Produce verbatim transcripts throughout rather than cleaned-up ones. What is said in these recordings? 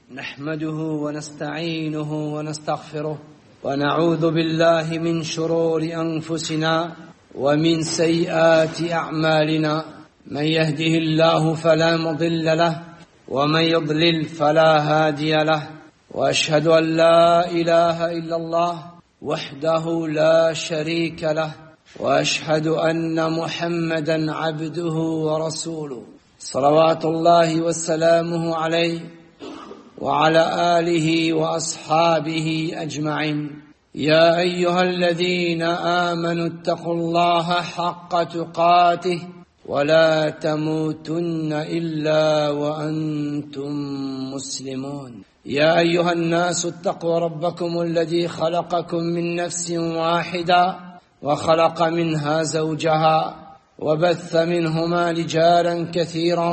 نحمده ونستعينه ونستغفره ونعوذ بالله من شرور أنفسنا ومن سيئات أعمالنا. من يهده الله فلا مضل له ومن يضلل فلا هادي له، وأشهد أن لا إله إلا الله وحده لا شريك له، وأشهد أن محمدا عبده ورسوله صلوات الله وسلامه عليه وعلى آله وأصحابه أجمعين. يا أيها الذين آمنوا اتقوا الله حق تقاته ولا تموتن إلا وأنتم مسلمون. يا أيها الناس اتقوا ربكم الذي خلقكم من نفس واحدة وخلق منها زوجها وبث منهما رجالا كثيرا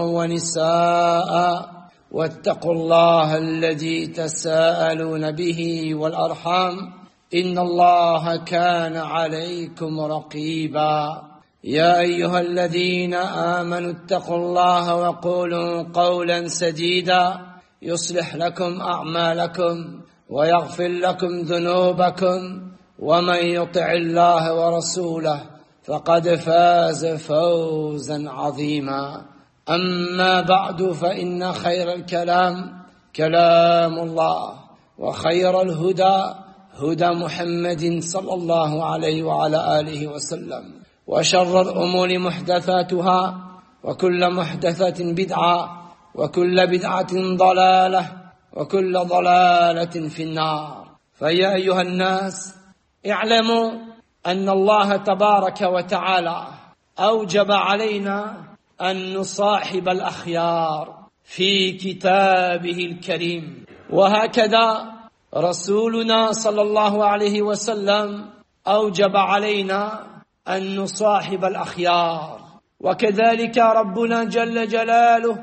ونساء، واتقوا الله الذي تساءلون به والأرحام إن الله كان عليكم رقيبا. يا أيها الذين آمنوا اتقوا الله وقولوا قولا سديدا يصلح لكم أعمالكم ويغفر لكم ذنوبكم، ومن يطع الله ورسوله فقد فاز فوزا عظيما. أما بعد، فإن خير الكلام كلام الله، وخير الهدى هدى محمد صلى الله عليه وعلى آله وسلم، وشر الأمور محدثاتها، وكل محدثة بدعة، وكل بدعة ضلالة، وكل ضلالة في النار. فيا أيها الناس، اعلموا أن الله تبارك وتعالى أوجب علينا أن نصاحب الأخيار في كتابه الكريم، وهكذا رسولنا صلى الله عليه وسلم أوجب علينا أن نصاحب الأخيار، وكذلك ربنا جل جلاله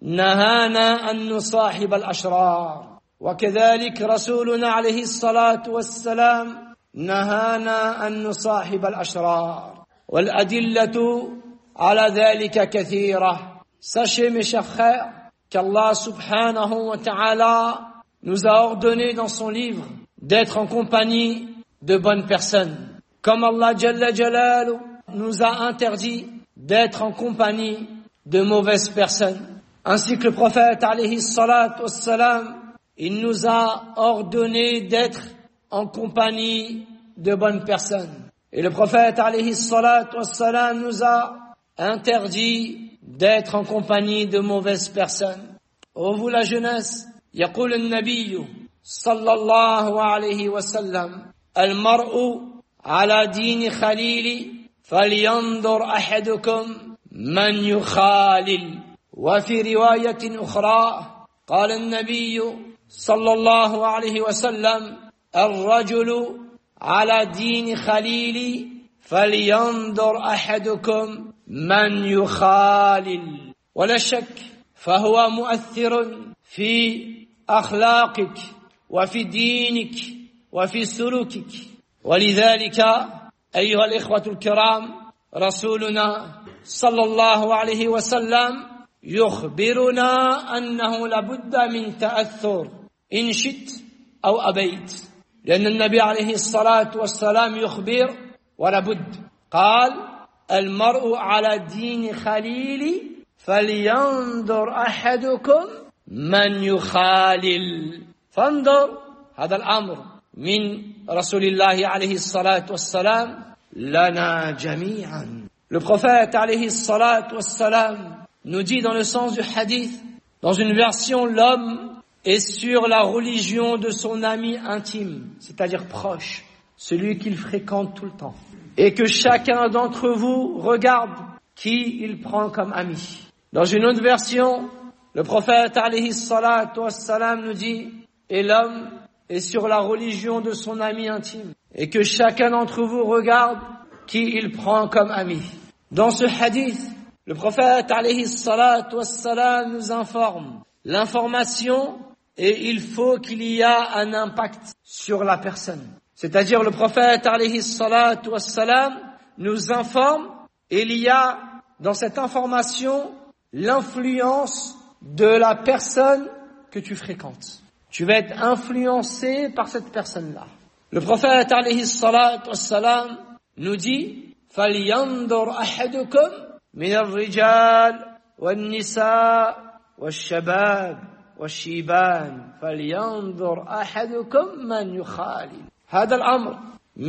نهانا أن نصاحب الأشرار، وكذلك رسولنا عليه الصلاة والسلام نهانا أن نصاحب الأشرار، والأدلة على ذلك كثيرة. Sachez mes chers frères qu'Allah subhanahu wa ta'ala nous a ordonné dans son livre d'être en compagnie de bonnes personnes, comme Allah Jalla Jalaluhu nous a interdit d'être en compagnie de mauvaises personnes. Ainsi que le prophète alayhi salatu wassalam, il nous a ordonné d'être en compagnie de bonnes personnes. Et le prophète alayhi salatu wassalam nous a interdit d'être en compagnie de mauvaises personnes. Ô vous la jeunesse, يقول النبي صلى الله عليه وسلم المرء على دين خليل فلينظر أحدكم من يخالل. وفي رواية أخرى قال النبي صلى الله عليه وسلم الرجل على دين خليل فلينظر أحدكم من يخالل. ولا شك فهو مؤثر في أخلاقك وفي دينك وفي سلوكك. ولذلك أيها الإخوة الكرام، رسولنا صلى الله عليه وسلم يخبرنا أنه لابد من تأثر إن شئت أو أبيت، لأن النبي عليه الصلاة والسلام يخبر ولابد. قال المرء على دين خليل فلينظر أحدكم من يخالل. فانظر، هذا الأمر من رسول الله عليه الصلاة والسلام لنا جميعا. Le prophète alayhi salatu wassalam nous dit dans le sens du hadith, dans une version, l'homme est sur la religion de son ami intime, c'est-à-dire proche, celui qu'il fréquente tout le temps, et que chacun d'entre vous regarde qui il prend comme ami. Dans une autre version, le prophète alayhi salatu wassalam nous dit, et l'homme est sur la religion de son ami intime, et que chacun d'entre vous regarde qui il prend comme ami. Dans ce hadith, le prophète alayhi salatu wassalam nous informe l'information, et il faut qu'il y ait un impact sur la personne. C'est-à-dire le prophète alayhi salatu wassalam nous informe, et il y a dans cette information l'influence de la personne que tu fréquentes. Tu vas être influencé par cette personne-là. Le prophète alayhi salatu wassalam nous dit فَلْيَنْظُرْ أَحَدُكُمْ مِنَ الرِّجَالِ وَالنِّسَاءِ وَالشَّبَابِ وَالشِّيبَانِ فَلْيَنْظُرْ أَحَدُكُمْ مَنْ يُخَالِلُ هذا الأمر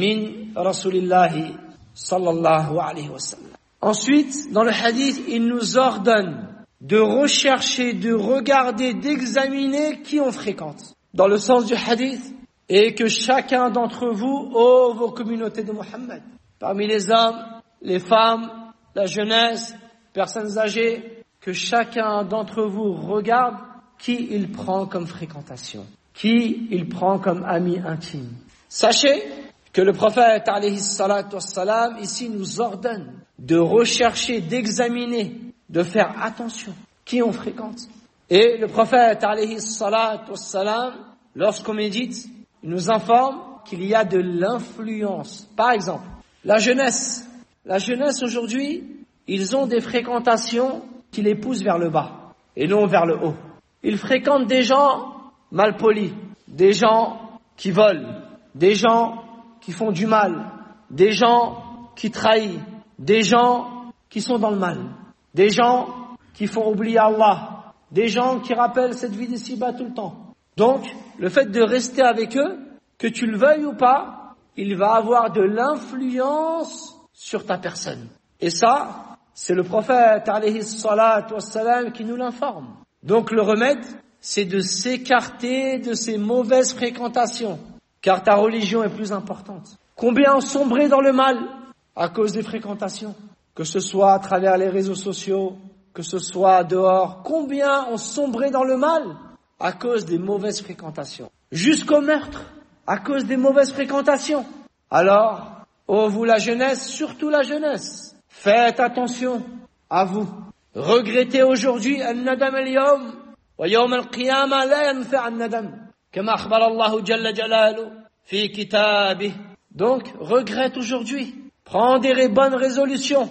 من رسول الله صلى الله عليه وسلم. Ensuite, dans le hadith, il nous ordonne de rechercher, de regarder, d'examiner qui on fréquente. Dans le sens du hadith, et que chacun d'entre vous, ô vos communautés de Mohammed, parmi les hommes, les femmes, la jeunesse, personnes âgées, que chacun d'entre vous regarde qui il prend comme fréquentation, qui il prend comme ami intime. Sachez que le prophète alayhi salatu wassalam ici nous ordonne de rechercher, d'examiner, de faire attention qui on fréquente. Et le prophète alayhi salatu wassalam, lorsqu'on médite, il nous informe qu'il y a de l'influence. Par exemple, la jeunesse. La jeunesse aujourd'hui, ils ont des fréquentations qui les poussent vers le bas et non vers le haut. Ils fréquentent des gens malpolis, des gens qui volent, des gens qui font du mal, des gens qui trahissent, des gens qui sont dans le mal, des gens qui font oublier Allah, des gens qui rappellent cette vie d'ici-bas tout le temps. Donc, le fait de rester avec eux, que tu le veuilles ou pas, il va avoir de l'influence sur ta personne. Et ça, c'est le prophète alayhi salatu wassalam qui nous l'informe. Donc le remède, c'est de s'écarter de ces mauvaises fréquentations, car ta religion est plus importante. Combien ont sombré dans le mal à cause des fréquentations, que ce soit à travers les réseaux sociaux, que ce soit dehors. Combien ont sombré dans le mal à cause des mauvaises fréquentations, jusqu'au meurtre à cause des mauvaises fréquentations. Alors, ô vous la jeunesse, surtout la jeunesse, faites attention à vous. Regrettez aujourd'hui al-nadam al-yawm wa yawm al-qiyamah la yanfa' al-nadam kama akhbar Allah jalla jalaluhu fi kitabih. Donc, regrette aujourd'hui. Prends des bonnes résolutions,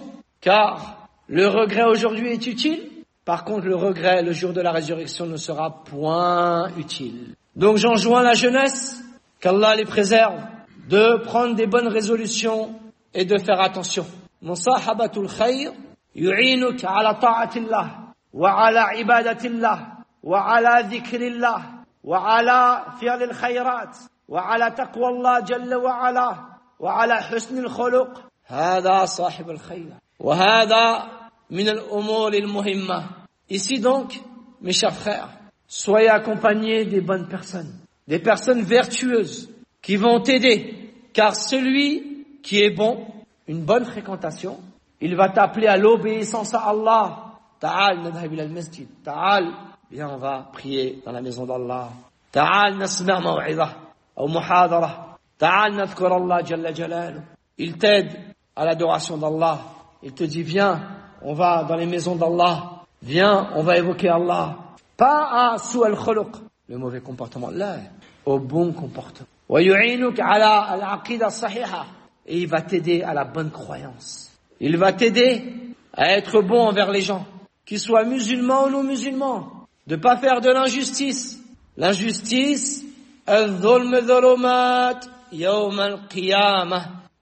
car le regret aujourd'hui est utile. Par contre, le regret le jour de la résurrection ne sera point utile. Donc, j'enjoins la jeunesse, qu'Allah les préserve, de prendre des bonnes résolutions et de faire attention. Musahabatul khayr yu'inuk ala ta'atillah wa ala ibadatillah wa ala dhikrillah wa ala fi'lil khayrat wa ala taqwallah jalla wa ala wa ala husnil khuluq. Hada sahib al-khayr wa hada min al-umur al-muhimma. Ici donc, mes chers frères, soyez accompagnés des bonnes personnes, des personnes vertueuses qui vont t'aider, car celui qui est bon, une bonne fréquentation, il va t'appeler à l'obéissance à Allah. Ta'al nadhhab ila al-masjid. Ta'al, viens on va prier dans la maison d'Allah. Ta'al nasma' maw'izah ou muhadara. Ta'al nadhkur Allah jalla jalaluhu. Il t'aide à l'adoration d'Allah. Il te dit viens, on va dans les maisons d'Allah. Viens, on va évoquer Allah. Pas à sou al-khuluq, le mauvais comportement, là, au bon comportement. Wa yu'inuk ala al-aqida sahiha. Et il va t'aider à la bonne croyance. Il va t'aider à être bon envers les gens, qu'ils soient musulmans ou non musulmans, de pas faire de l'injustice. L'injustice, al-dhulm dhulumat yawm al-qiyamah.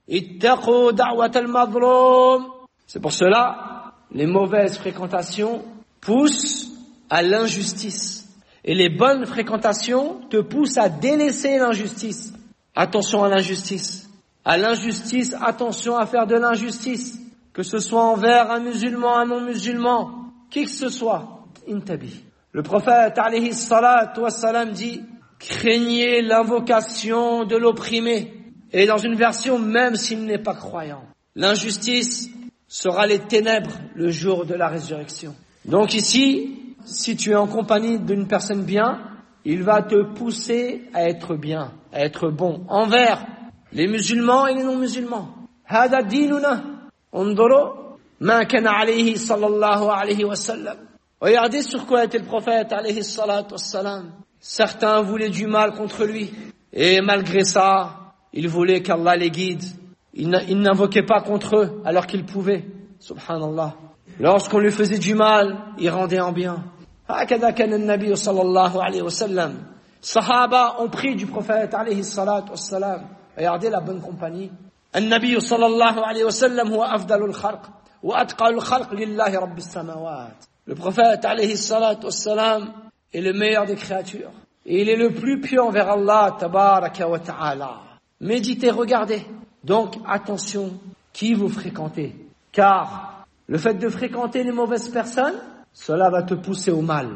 Ittaqu da'wat al-madhlum. C'est pour cela, les mauvaises fréquentations poussent à l'injustice. Et les bonnes fréquentations te poussent à délaisser l'injustice. Attention à l'injustice. À l'injustice, attention à faire de l'injustice. Que ce soit envers un musulman, un non-musulman, qui que ce soit. Intabi. Le prophète, alayhi salatu wassalam, dit, craignez l'invocation de l'opprimé. Et dans une version, même s'il n'est pas croyant. L'injustice sera les ténèbres le jour de la résurrection. Donc ici, si tu es en compagnie d'une personne bien, il va te pousser à être bien, à être bon envers les musulmans et les non-musulmans. Hada dinuna. Unduru ma kana alayhi sallallahu alayhi wa sallam. Regardez sur quoi était le prophète alayhi salatu wassalam. Certains voulaient du mal contre lui. Et malgré ça, ils voulaient qu'Allah les guide. Ils n'invoquaient pas contre eux alors qu'ils pouvaient. Subhanallah. Lorsqu'on lui faisait du mal, il rendait en bien. هكذا كان النبي صلى الله عليه وسلم. Sahaba ont pris du prophète alayhi salatu wassalam. Regardez la bonne compagnie. النبي صلى الله عليه وسلم هو أفضل الخلق وأتقى الخلق لله رب السماوات. Le prophète alayhi salatu wassalam est le meilleur des créatures. Et il est le plus pieux envers Allah tabaraka wa ta'ala. Méditez, regardez. Donc attention, qui vous fréquentez. Car le fait de fréquenter les mauvaises personnes, cela va te pousser au mal,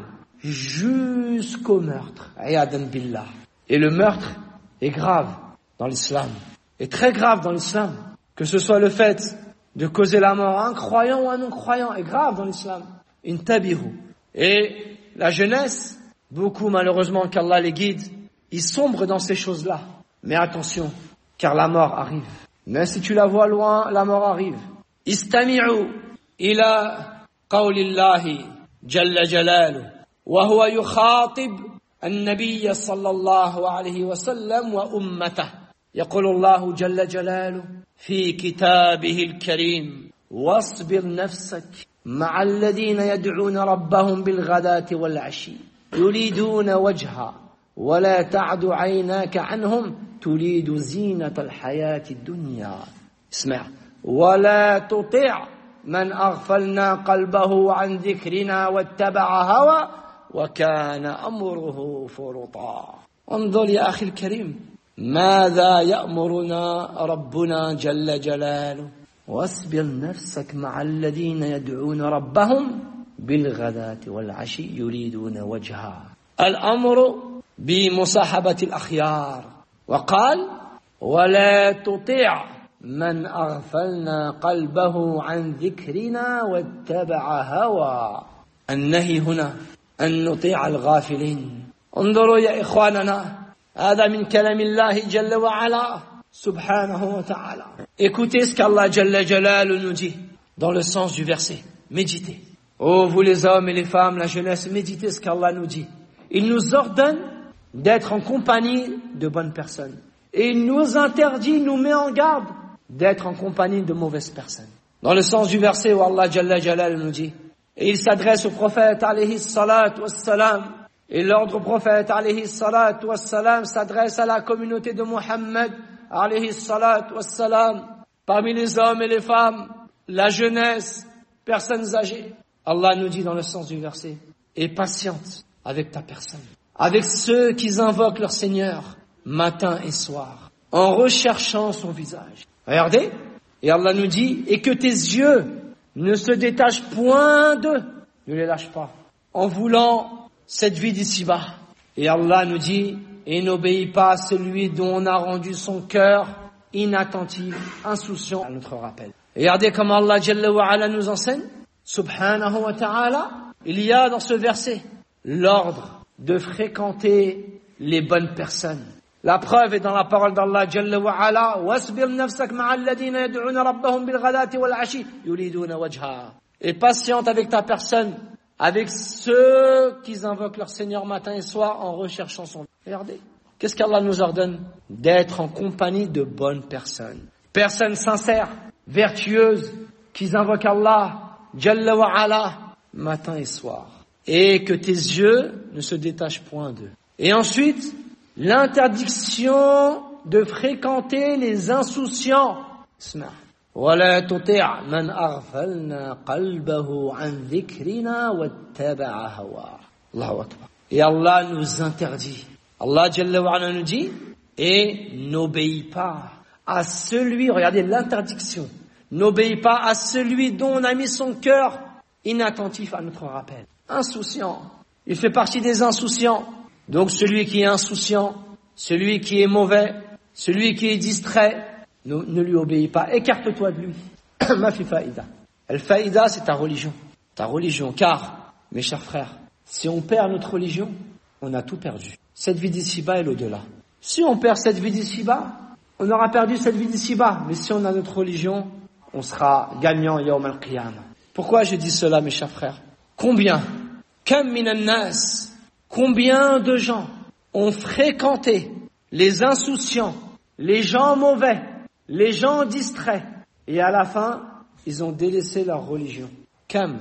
jusqu'au meurtre. Ayadan billah. Et le meurtre est grave dans l'islam, est très grave dans l'islam. Que ce soit le fait de causer la mort à un croyant ou à un non-croyant est grave dans l'islam. Intabihu. Et la jeunesse, beaucoup malheureusement qu'Allah les guide, ils sombrent dans ces choses-là. Mais attention, car la mort arrive. Même si tu la vois loin, la mort arrive. Istami'u ila qawlillahi jalla jalaluhu wa huwa yukhatib النبي صلى الله عليه وسلم وأمته. يقول الله جل جلاله في كتابه الكريم واصبر نفسك مع الذين يدعون ربهم بالغداة والعشي يريدون وجها ولا تعد عيناك عنهم تريد زينة الحياة الدنيا. اسمع. ولا تطع من أغفلنا قلبه عن ذكرنا واتبع هوى وكان أمره فرطا. انظر يا أخي الكريم ماذا يأمرنا ربنا جل جلاله. واصبر نفسك مع الذين يدعون ربهم بالغداة والعشي يريدون وجها. الأمر بمصاحبة الأخيار. وقال ولا تطع من أغفلنا قلبه عن ذكرنا واتبع هوى. النهي هنا أن نطيع الغافلين. انظروا يا إخواننا هذا من كلام الله جل وعلا سبحانه وتعالى. Écoutez ce qu'Allah Jalla Jalaluhu nous dit dans le sens du verset. Méditez. Oh vous les hommes et les femmes, la jeunesse, méditez ce qu'Allah nous dit. Il nous ordonne d'être en compagnie de bonnes personnes. Et il nous interdit, nous met en garde d'être en compagnie de mauvaises personnes. Dans le sens du verset où Allah Jalla Jalaluhu nous dit, et il s'adresse au prophète alayhi salatu wassalam, et l'ordre au prophète alayhi salatu wassalam s'adresse à la communauté de Muhammad alayhi salatu wassalam, parmi les hommes et les femmes, la jeunesse, personnes âgées. Allah nous dit dans le sens du verset, et patiente avec ta personne, avec ceux qui invoquent leur Seigneur matin et soir, en recherchant son visage. Regardez, et Allah nous dit, et que tes yeux ne se détachent point d'eux, ne les lâche pas, en voulant cette vie d'ici-bas. Et Allah nous dit, et n'obéis pas à celui dont on a rendu son cœur inattentif, insouciant à notre rappel. Et regardez comment Allah Jalla wa Ala nous enseigne, subhanahu wa ta'ala, il y a dans ce verset l'ordre de fréquenter les bonnes personnes. La preuve est dans la parole d'Allah Jalla wa Ala, wasbir nafsak ma'a alladhina yad'una rabbahum bil ghadati wal 'ashi yuriduna wajha. Et patiente avec ta personne, avec ceux qui invoquent leur Seigneur matin et soir en recherchant son. Regardez, qu'est-ce qu'Allah nous ordonne? D'être en compagnie de bonnes personnes. Personnes sincères, vertueuses, qui invoquent Allah Jalla wa Ala matin et soir. Et que tes yeux ne se détachent point d'eux. Et ensuite, l'interdiction de fréquenter les insouciants. ولا تطع من أغفلنا قلبه عن ذكرنا واتبع هواه. Allahu Akbar. Et Allah nous interdit. Allah Jalla wa Ala nous dit, et n'obéis pas à celui, regardez l'interdiction, n'obéis pas à celui dont on a mis son cœur inattentif à notre rappel. Insouciant. Il fait partie des insouciants. Donc celui qui est insouciant, celui qui est mauvais, celui qui est distrait, ne, ne lui obéis pas. Écarte-toi de lui. Ma fi faïda. Al-faïda, c'est ta religion. Ta religion. Car, mes chers frères, si on perd notre religion, on a tout perdu. Cette vie d'ici-bas et l'au-delà. Si on perd cette vie d'ici-bas, on aura perdu cette vie d'ici-bas. Mais si on a notre religion, on sera gagnant yawm al-qiyamah. Pourquoi je dis cela, mes chers frères? Combien, kam minan nas, combien de gens ont fréquenté les insouciants, les gens mauvais, les gens distraits, et à la fin, ils ont délaissé leur religion. Kam,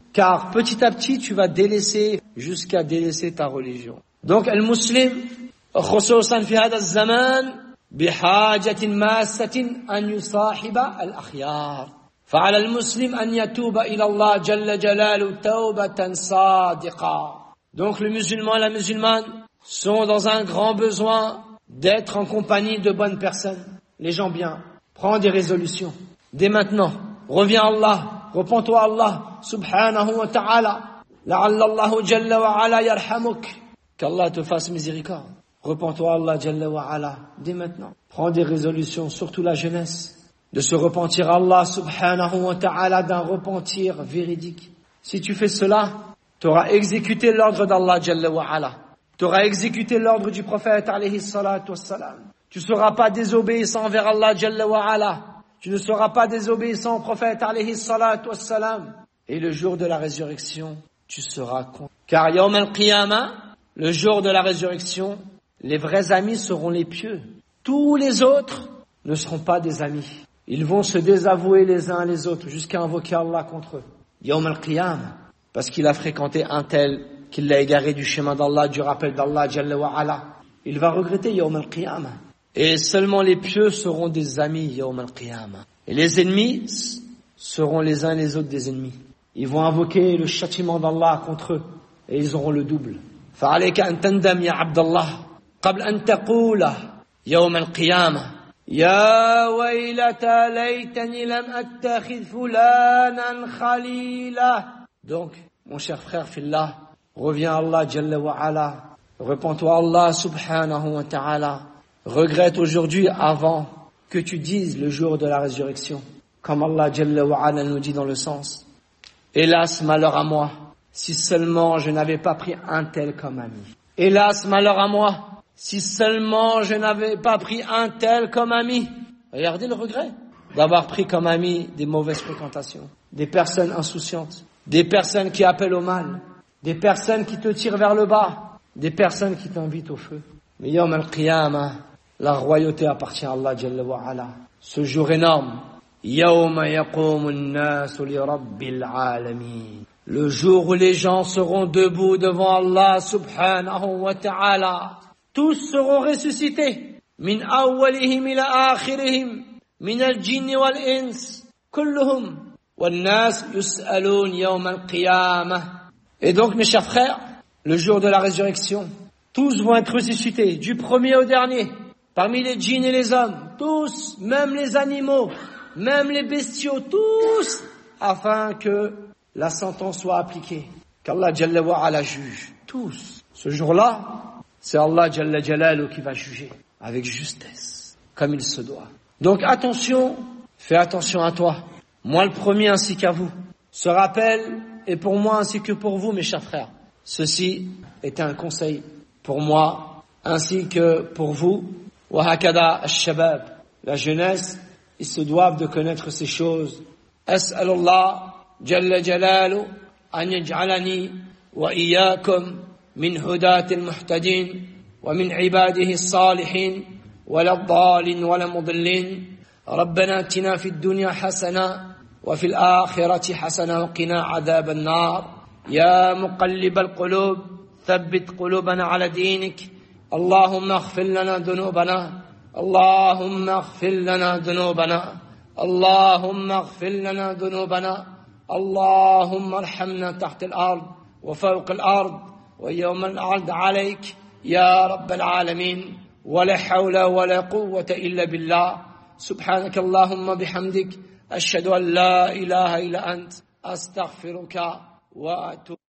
car petit à petit tu vas délaisser jusqu'à délaisser ta religion. Donc المسلم خصوصا في هذا الزمان بحاجة ماسة أن يصاحب الأخيار. فعلى المسلم أن يتوب إلى الله جل جلاله توبة صادقة. Donc le musulman et la musulmane sont dans un grand besoin d'être en compagnie de bonnes personnes, les gens bien. Prends des résolutions dès maintenant. Reviens à Allah, repens-toi à Allah subhanahu wa ta'ala. La'alla Allahu jalla wa ala yarhamuk. Qu'Allah te fasse miséricorde. Repens-toi à Allah jalla wa ala dès maintenant. Prends des résolutions, surtout la jeunesse, de se repentir à Allah subhanahu wa ta'ala d'un repentir véridique. Si tu fais cela, tu auras exécuté l'ordre d'Allah jalla wa ala. Tu auras exécuté l'ordre du prophète alayhi salatu wassalam. Tu ne seras pas désobéissant envers Allah jalla wa ala. Tu ne seras pas désobéissant au prophète alayhi salatu wassalam. Et le jour de la résurrection, tu seras con. Car yawm al-qiyamah, le jour de la résurrection, les vrais amis seront les pieux. Tous les autres ne seront pas des amis. Ils vont se désavouer les uns les autres jusqu'à invoquer Allah contre eux. Yawm al-qiyamah, parce qu'il a fréquenté un tel, qu'il l'a égaré du chemin d'Allah, du rappel d'Allah jalla wa ala. Il va regretter yawm al-qiyamah. Et seulement les pieux seront des amis yawm al-qiyamah. Et les ennemis seront les uns les autres des ennemis. Ils vont invoquer le châtiment d'Allah contre eux. Et ils auront le double. فعليك أن تندم يا عبد الله قبل أن تقول يوم القيامة يا ويلتى ليتني لم أتخذ فلانا خليلا. Donc, mon cher frère fillah, reviens à Allah jalla wa ala, repens-toi à Allah subhanahu wa ta'ala, regrette aujourd'hui avant que tu dises le jour de la résurrection, comme Allah jalla wa ala nous dit dans le sens: hélas, malheur à moi, si seulement je n'avais pas pris un tel comme ami. Hélas, malheur à moi, si seulement je n'avais pas pris un tel comme ami. Regardez le regret d'avoir pris comme ami des mauvaises fréquentations, des personnes insouciantes, des personnes qui appellent au mal, des personnes qui te tirent vers le bas, des personnes qui t'invitent au feu. Mais yawm al-qiyamah, la royauté appartient à Allah jalla wa ala. Ce jour énorme, yawma yaqumu an-nasu li rabbil alamin. Le jour où les gens seront debout devant Allah subhanahu wa ta'ala. Tous seront ressuscités. Min awwalihim ila akhirihim. Min al-jinn wal-ins. Kulluhum. Wan-nas yus'alun yawm al-qiyamah. Et donc, mes chers frères, le jour de la résurrection, tous vont être ressuscités, du premier au dernier, parmi les djinns et les hommes, tous, même les animaux, même les bestiaux, tous, afin que la sentence soit appliquée, qu'Allah Jalla wa ala juge, tous. Ce jour-là, c'est Allah Jalla Jalalu qui va juger, avec justesse, comme il se doit. Donc attention, fais attention à toi, moi le premier ainsi qu'à vous. Ce rappel est pour moi ainsi que pour vous, mes chers frères. Ceci est un conseil pour moi, ainsi que pour vous. Wa hakada ash-shabab, la jeunesse, ils se doivent de connaître ces choses. As'alullah jalla jalalu an yaj'alani wa iyyakum min hudati al-muhtadin wa min ibadihi as-salihin wa la dhalin wa la mudillin. Rabbana atina fid dunya hasana wa fil akhirati hasana wa qina adhab an-nar. Ya muqallib al-qulub ثبت قلوبنا على دينك اللهم اغفر لنا ذنوبنا اللهم اغفر لنا ذنوبنا اللهم اغفر لنا ذنوبنا اللهم ارحمنا تحت الأرض وفوق الأرض ويوم العرض عليك يا رب العالمين ولا حول ولا قوة إلا بالله سبحانك اللهم بحمدك أشهد أن لا إله إلا أنت أستغفرك وأتوب